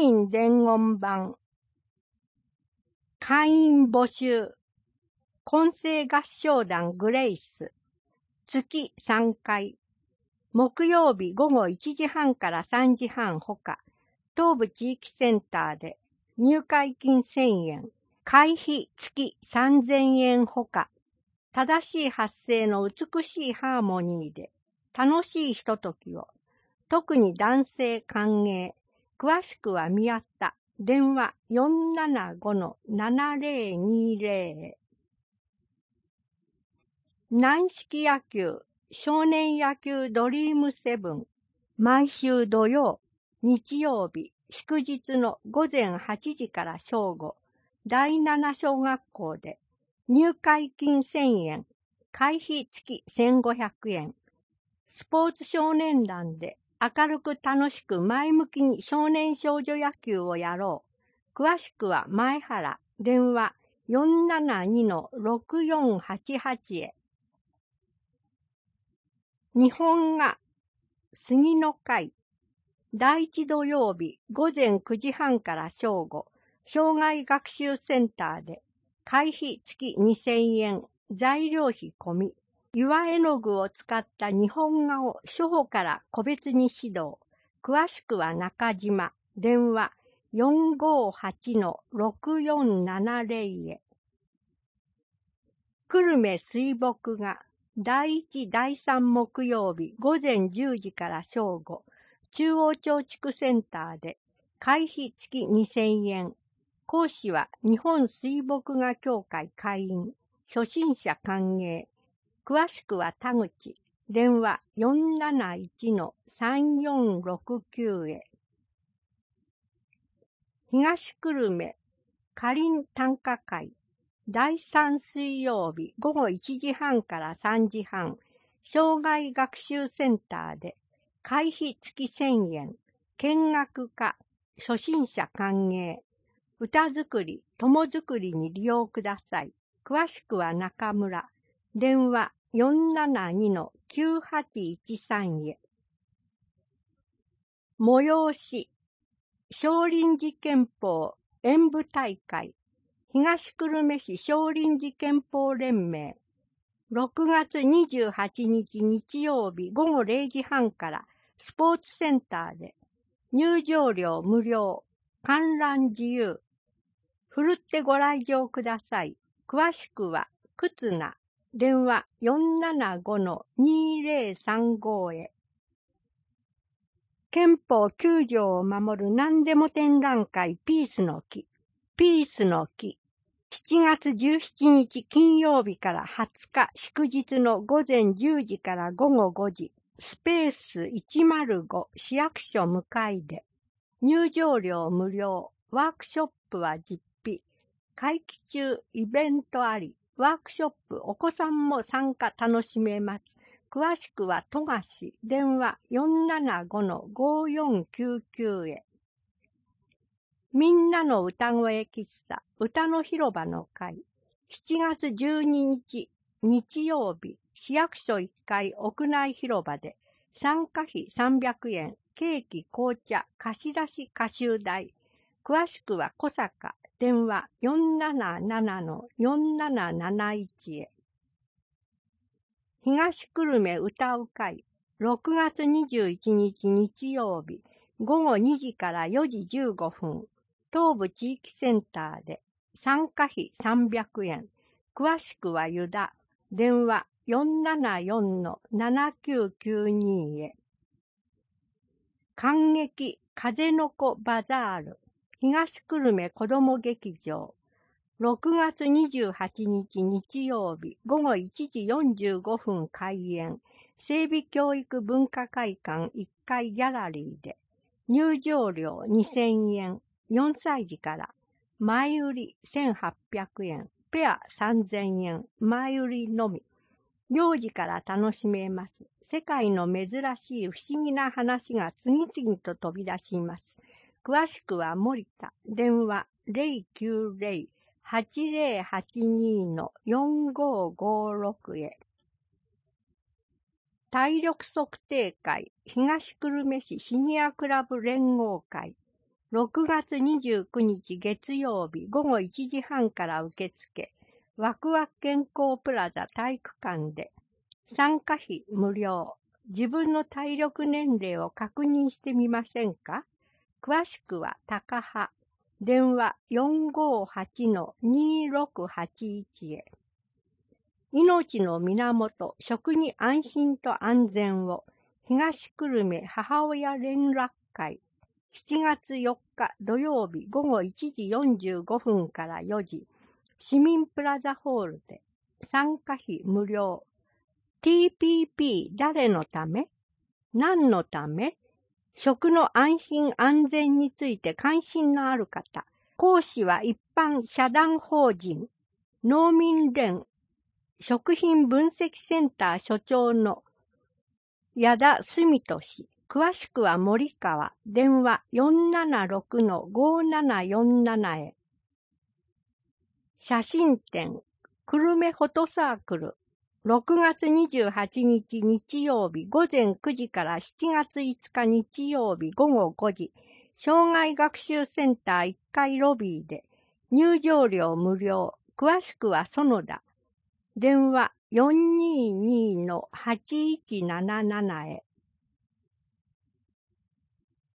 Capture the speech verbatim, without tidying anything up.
民伝言版、会員募集、混声合唱団グレイス、月さんかい、木曜日午後いちじはんからさんじはんほか、東部地域センターで入会金せんえん、会費月さんぜんえんほか、正しい発声の美しいハーモニーで楽しいひとときを、特に男性歓迎、詳しくは見合った、電話 よんななごのななぜろにぜろ。軟式野球、少年野球ドリームセブン、毎週土曜、日曜日、祝日の午前はちじから正午、だいなな小学校で、入会金せんえん、会費付きせんごひゃくえん。スポーツ少年団で明るく楽しく前向きに少年少女野球をやろう。詳しくは前原、電話 よんななにのろくよんはちはち へ。日本画、杉の会。第一土曜日午前くじはんから正午、障害学習センターで、会費付きにせんえん、材料費込み、岩絵の具を使った日本画を初歩から個別に指導。詳しくは中島、電話 よんごはちのろくよんななぜろ へ。久留米水墨画、第一第三木曜日午前じゅうじから正午、中央町地区センターで、会費付きにせんえん。講師は日本水墨画協会会員、初心者歓迎。詳しくは田口、電話 よんなないちのさんよんろくきゅう へ。東久留米、かりん短歌会、だいさん水曜日午後いちじはんからさんじはん、障害学習センターで、会費付きせんえん、見学家、初心者歓迎、歌作り、友作りに利用ください。詳しくは中村、電話 よんななにのきゅうはちいちさん へ。催し、少林寺拳法演舞大会、東久留米市少林寺拳法連盟、ろくがつにじゅうはちにち日曜日午後れいじはんからスポーツセンターで、入場料無料、観覧自由。ふるってご来場ください。詳しくは、忽那、電話 よんななごのにぜろさんご へ。憲法きゅうじょうを守る何でも展覧会ピースの木。ピースの木。しちがつじゅうしちにち金曜日からはつか祝日の午前じゅうじから午後ごじ、スペースいちまるご市役所向かいで。入場料無料、ワークショップは実費。会期中イベントあり、ワークショップお子さんも参加楽しめます。詳しくは富樫、電話 よんななごのごよんきゅうきゅう へ。みんなの歌声喫茶、歌の広場の会。しちがつじゅうににち、日曜日、市役所いっかい屋内広場で、参加費さんびゃくえん、ケーキ、紅茶、貸し出し歌集代。詳しくは小坂、電話 よんなななのよんなななないち へ。東久留米歌う会、ろくがつにじゅういちにち日曜日、午後にじからよじじゅうごふん、東部地域センターで、参加費さんびゃくえん。詳しくはユダ、電話 よんななよんのななきゅうきゅうに へ。観劇風の子バザール、東久留米子ども劇場、ろくがつにじゅうはちにち日曜日午後いちじよんじゅうごふん開演、整備教育文化会館いっかいギャラリーで、入場料にせんえん、よんさいじから、前売りせんはっぴゃくえん、ペアさんぜんえん、前売りのみ。幼児から楽しめます。世界の珍しい不思議な話が次々と飛び出します。詳しくは森田、電話 ゼロきゅうゼロはちゼロはちにのよんごごろく へ。体力測定会、東久留米市シニアクラブ連合会、 ろくがつにじゅうくにち月曜日ごごいちじはんから受付、ワクワク健康プラザ体育館で、参加費無料。自分の体力年齢を確認してみませんか？詳しくは高派。電話 よんごはちのにろくはちいち へ。命の源、食に安心と安全を。東久留米母親連絡会。しちがつよっか土曜日ごごいちじよんじゅうごふんからよじ。市民プラザホールで。参加費無料。ティーピーピー 誰のため？何のため？食の安心安全について関心のある方。講師は一般社団法人農民連食品分析センター所長の矢田澄俊。詳しくは森川。電話 よんななろくのごななよんなな へ。写真展久留米フォトサークル。ろくがつにじゅうはちにち日曜日午前くじからしちがついつか日曜日午後ごじ、障害学習センターいっかいロビーで、入場料無料、詳しくは園田。電話 よんにーにーのはちいちなななな へ。